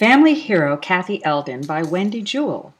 Family Hero Kathy Eldon by Wendy Jewell.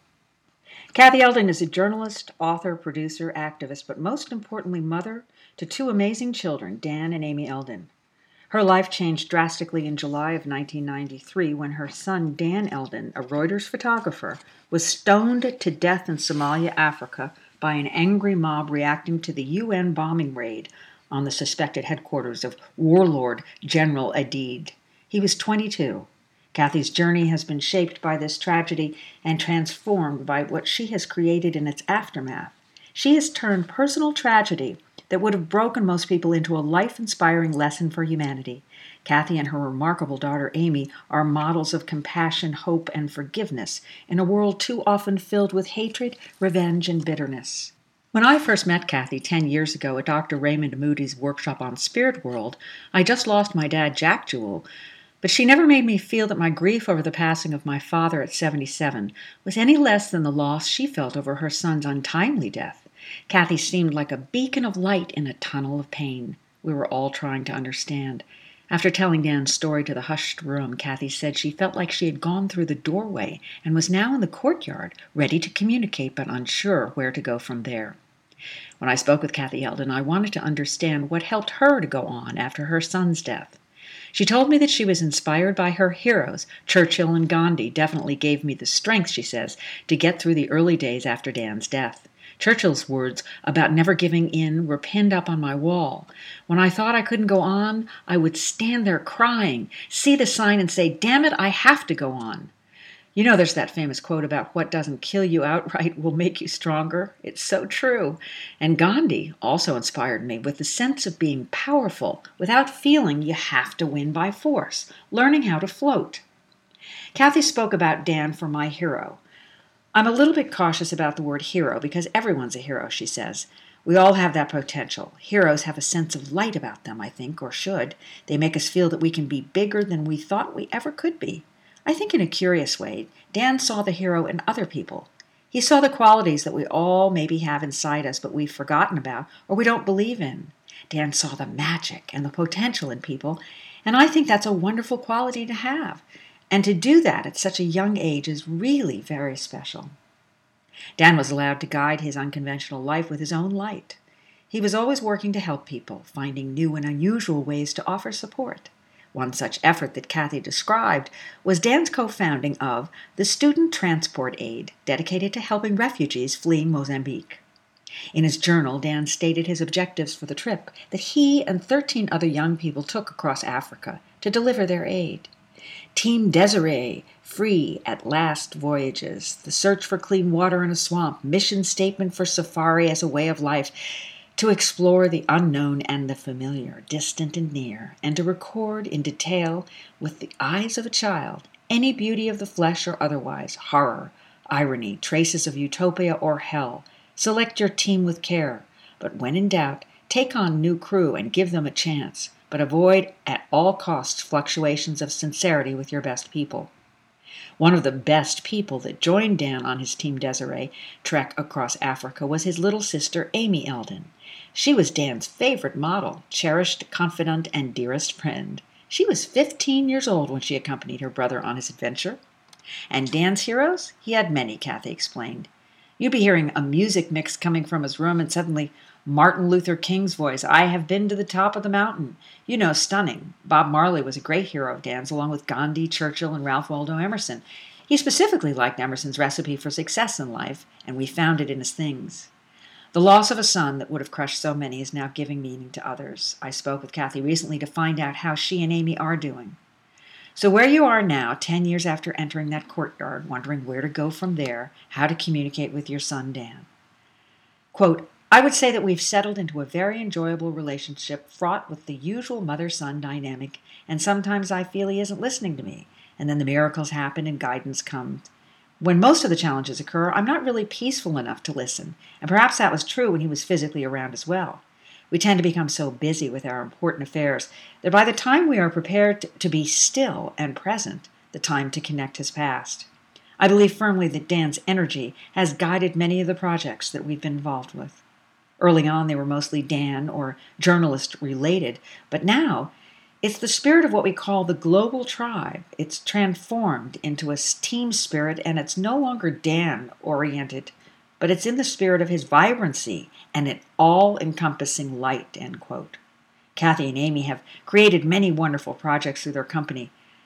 Kathy Eldon is a journalist, author, producer, activist, but most importantly, mother to two amazing children, Dan and Amy Eldon. Her life changed drastically in July of 1993 when her son, Dan Eldon, a Reuters photographer, was stoned to death in Somalia, Africa, by an angry mob reacting to the UN bombing raid on the suspected headquarters of warlord General Aidid. He was 22. Kathy's journey has been shaped by this tragedy and transformed by what she has created in its aftermath. She has turned personal tragedy that would have broken most people into a life-inspiring lesson for humanity. Kathy and her remarkable daughter Amy are models of compassion, hope, and forgiveness in a world too often filled with hatred, revenge, and bitterness. When I first met Kathy 10 years ago at Dr. Raymond Moody's workshop on Spirit World, I just lost my dad, Jack Jewell, but she never made me feel that my grief over the passing of my father at 77 was any less than the loss she felt over her son's untimely death. Kathy seemed like a beacon of light in a tunnel of pain we were all trying to understand. After telling Dan's story to the hushed room, Kathy said she felt like she had gone through the doorway and was now in the courtyard, ready to communicate but unsure where to go from there. When I spoke with Kathy Eldon, I wanted to understand what helped her to go on after her son's death. She told me that she was inspired by her heroes. Churchill and Gandhi definitely gave me the strength, she says, to get through the early days after Dan's death. Churchill's words about never giving in were pinned up on my wall. When I thought I couldn't go on, I would stand there crying, see the sign and say, "Damn it, I have to go on." You know, there's that famous quote about what doesn't kill you outright will make you stronger. It's so true. And Gandhi also inspired me with the sense of being powerful without feeling you have to win by force, learning how to float. Kathy spoke about Dan for my hero. I'm a little bit cautious about the word hero because everyone's a hero, she says. We all have that potential. Heroes have a sense of light about them, I think, or should. They make us feel that we can be bigger than we thought we ever could be. I think in a curious way, Dan saw the hero in other people. He saw the qualities that we all maybe have inside us but we've forgotten about or we don't believe in. Dan saw the magic and the potential in people, and I think that's a wonderful quality to have. And to do that at such a young age is really very special. Dan was allowed to guide his unconventional life with his own light. He was always working to help people, finding new and unusual ways to offer support. One such effort that Kathy described was Dan's co-founding of the Student Transport Aid, dedicated to helping refugees fleeing Mozambique. In his journal, Dan stated his objectives for the trip that he and 13 other young people took across Africa to deliver their aid. Team Desiree, free at last voyages, the search for clean water in a swamp, mission statement for safari as a way of life, to explore the unknown and the familiar, distant and near, and to record in detail, with the eyes of a child, any beauty of the flesh or otherwise, horror, irony, traces of utopia or hell. Select your team with care, but when in doubt, take on new crew and give them a chance, but avoid at all costs fluctuations of sincerity with your best people. One of the best people that joined Dan on his Team Desiree trek across Africa was his little sister, Amy Eldon. She was Dan's favorite model, cherished confidant, and dearest friend. She was 15 years old when she accompanied her brother on his adventure. And Dan's heroes? He had many, Kathy explained. You'd be hearing a music mix coming from his room and suddenly Martin Luther King's voice, "I have been to the top of the mountain." You know, stunning. Bob Marley was a great hero of Dan's, along with Gandhi, Churchill, and Ralph Waldo Emerson. He specifically liked Emerson's recipe for success in life, and we found it in his things. The loss of a son that would have crushed so many is now giving meaning to others. I spoke with Kathy recently to find out how she and Amy are doing. So where you are now, 10 years after entering that courtyard, wondering where to go from there, how to communicate with your son, Dan. Quote, I would say that we've settled into a very enjoyable relationship fraught with the usual mother-son dynamic, and sometimes I feel he isn't listening to me, and then the miracles happen and guidance comes. When most of the challenges occur, I'm not really peaceful enough to listen, and perhaps that was true when he was physically around as well. We tend to become so busy with our important affairs that by the time we are prepared to be still and present, the time to connect has passed. I believe firmly that Dan's energy has guided many of the projects that we've been involved with. Early on, they were mostly Dan or journalist related, but now It's the spirit of what we call the global tribe. It's transformed into a team spirit, and it's no longer Dan oriented, but it's in the spirit of his vibrancy and an all encompassing light. End quote. Kathy and Amy have created many wonderful projects through their company,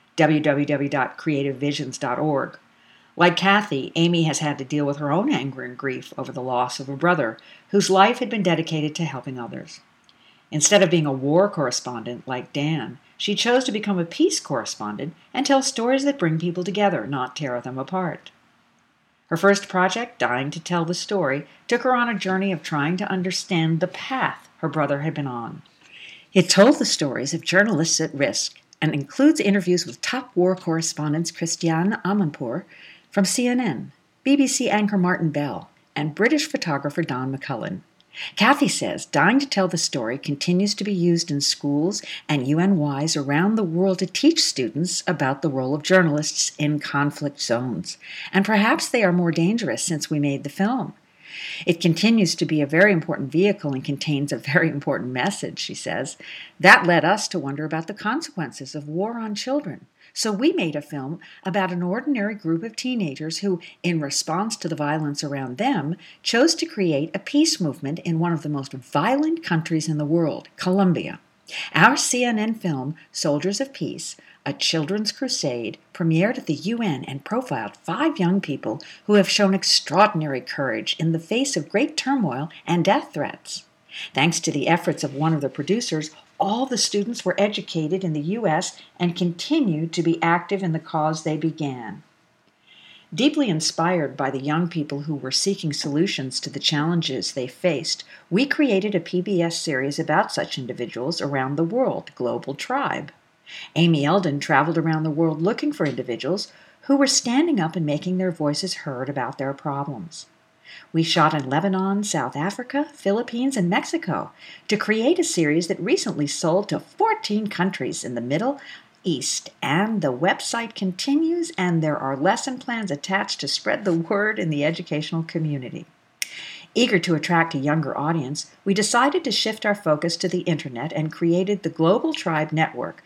www.creativevisions.org. Like Kathy, Amy has had to deal with her own anger and grief over the loss of a brother whose life had been dedicated to helping others. Instead of being a war correspondent like Dan, she chose to become a peace correspondent and tell stories that bring people together, not tear them apart. Her first project, Dying to Tell the Story, took her on a journey of trying to understand the path her brother had been on. It told the stories of journalists at risk and includes interviews with top war correspondents Christiane Amanpour from CNN, BBC anchor Martin Bell, and British photographer Don McCullin. Kathy says Dying to Tell the Story continues to be used in schools and UNYs around the world to teach students about the role of journalists in conflict zones. And perhaps they are more dangerous since we made the film. It continues to be a very important vehicle and contains a very important message, she says. That led us to wonder about the consequences of war on children. So we made a film about an ordinary group of teenagers who, in response to the violence around them, chose to create a peace movement in one of the most violent countries in the world, Colombia. Our CNN film, Soldiers of Peace, A Children's Crusade, premiered at the UN and profiled 5 young people who have shown extraordinary courage in the face of great turmoil and death threats. Thanks to the efforts of one of the producers, all the students were educated in the U.S. and continue to be active in the cause they began. Deeply inspired by the young people who were seeking solutions to the challenges they faced, we created a PBS series about such individuals around the world, Global Tribe. Amy Eldon traveled around the world looking for individuals who were standing up and making their voices heard about their problems. We shot in Lebanon, South Africa, Philippines, and Mexico to create a series that recently sold to 14 countries in the Middle East. And the website continues, and there are lesson plans attached to spread the word in the educational community. Eager to attract a younger audience, we decided to shift our focus to the internet and created the Global Tribe Network,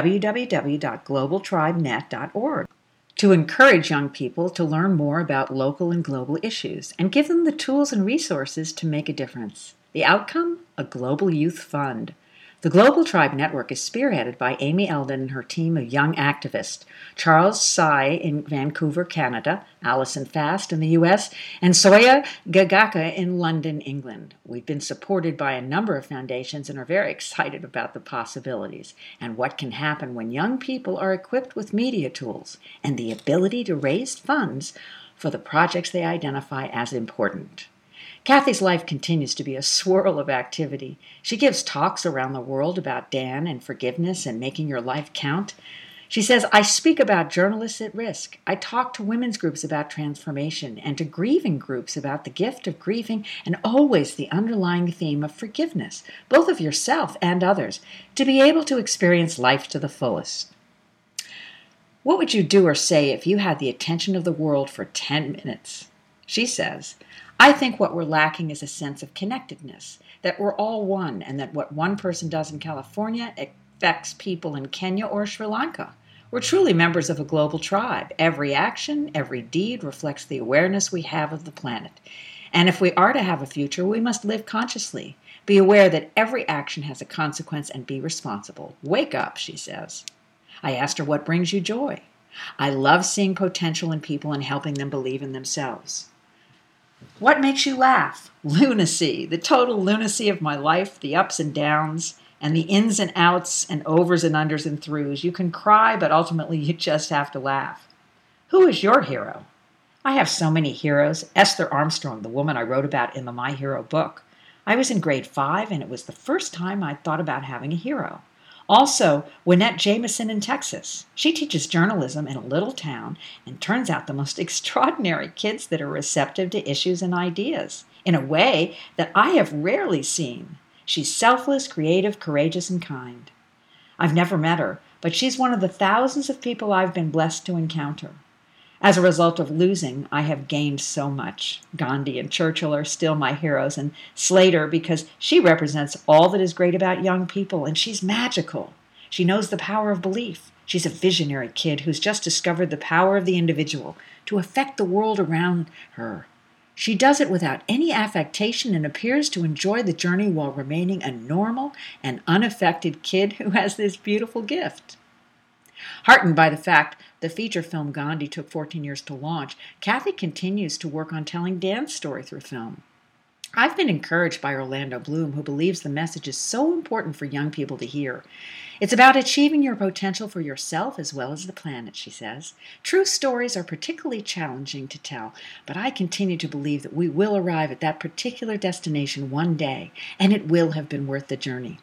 www.globaltribenet.org. To encourage young people to learn more about local and global issues and give them the tools and resources to make a difference. The outcome? A global youth fund. The Global Tribe Network is spearheaded by Amy Eldon and her team of young activists, Charles Tsai in Vancouver, Canada, Allison Fast in the U.S., and Soya Gagaka in London, England. We've been supported by a number of foundations and are very excited about the possibilities and what can happen when young people are equipped with media tools and the ability to raise funds for the projects they identify as important. Kathy's life continues to be a swirl of activity. She gives talks around the world about Dan and forgiveness and making your life count. She says, I speak about journalists at risk. I talk to women's groups about transformation and to grieving groups about the gift of grieving and always the underlying theme of forgiveness, both of yourself and others, to be able to experience life to the fullest. What would you do or say if you had the attention of the world for 10 minutes? She says, I think what we're lacking is a sense of connectedness, that we're all one, and that what one person does in California affects people in Kenya or Sri Lanka. We're truly members of a global tribe. Every action, every deed reflects the awareness we have of the planet. And if we are to have a future, we must live consciously. Be aware that every action has a consequence and be responsible. Wake up, she says. I asked her, what brings you joy? I love seeing potential in people and helping them believe in themselves. What makes you laugh? Lunacy, the total lunacy of my life, the ups and downs, and the ins and outs and overs and unders and throughs. You can cry, but ultimately you just have to laugh. Who is your hero? I have so many heroes. Esther Armstrong, the woman I wrote about in the My Hero book. I was in grade 5, and it was the first time I thought about having a hero. Also, Wynette Jameson in Texas. She teaches journalism in a little town and turns out the most extraordinary kids that are receptive to issues and ideas, in a way that I have rarely seen. She's selfless, creative, courageous, and kind. I've never met her, but she's one of the thousands of people I've been blessed to encounter. As a result of losing, I have gained so much. Gandhi and Churchill are still my heroes, and Slater because she represents all that is great about young people, and she's magical. She knows the power of belief. She's a visionary kid who's just discovered the power of the individual to affect the world around her. She does it without any affectation and appears to enjoy the journey while remaining a normal and unaffected kid who has this beautiful gift. Heartened by the fact the feature film Gandhi took 14 years to launch, Kathy continues to work on telling Dan's story through film. I've been encouraged by Orlando Bloom, who believes the message is so important for young people to hear. It's about achieving your potential for yourself as well as the planet, she says. True stories are particularly challenging to tell, but I continue to believe that we will arrive at that particular destination one day, and it will have been worth the journey.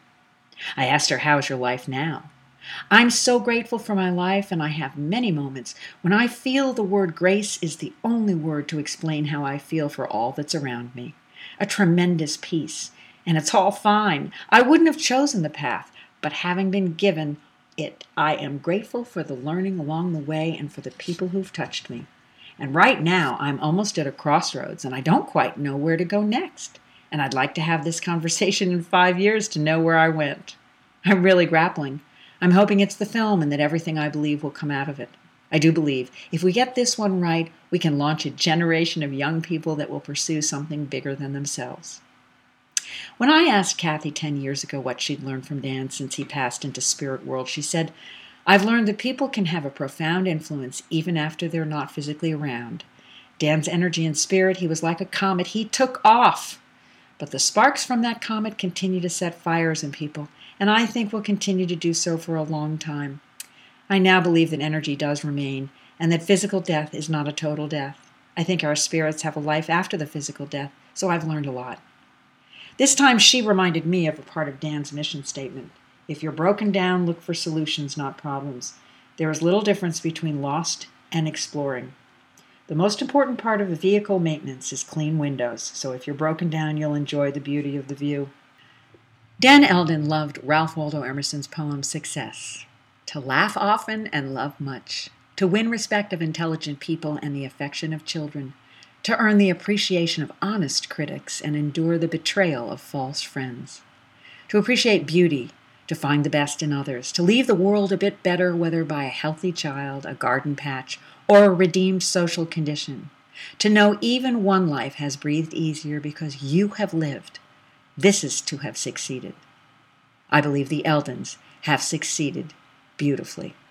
I asked her, "How's your life now?" "I'm so grateful for my life, and I have many moments when I feel the word grace is the only word to explain how I feel for all that's around me. A tremendous peace, and it's all fine. I wouldn't have chosen the path, but having been given it, I am grateful for the learning along the way and for the people who've touched me. And right now, I'm almost at a crossroads, and I don't quite know where to go next. And I'd like to have this conversation in 5 years to know where I went. I'm really grappling. I'm hoping it's the film and that everything I believe will come out of it. I do believe if we get this one right, we can launch a generation of young people that will pursue something bigger than themselves." When I asked Kathy 10 years ago what she'd learned from Dan since he passed into spirit world, she said, "I've learned that people can have a profound influence even after they're not physically around. Dan's energy and spirit, he was like a comet. He took off. But the sparks from that comet continue to set fires in people, and I think will continue to do so for a long time. I now believe that energy does remain, and that physical death is not a total death. I think our spirits have a life after the physical death, so I've learned a lot." This time she reminded me of a part of Dan's mission statement. If you're broken down, look for solutions, not problems. There is little difference between lost and exploring. The most important part of the vehicle maintenance is clean windows, so if you're broken down, you'll enjoy the beauty of the view. Dan Eldon loved Ralph Waldo Emerson's poem Success. To laugh often and love much, to win respect of intelligent people and the affection of children, to earn the appreciation of honest critics and endure the betrayal of false friends, to appreciate beauty, to find the best in others, to leave the world a bit better, whether by a healthy child, a garden patch, or a redeemed social condition, to know even one life has breathed easier because you have lived. This is to have succeeded. I believe the Eldons have succeeded beautifully.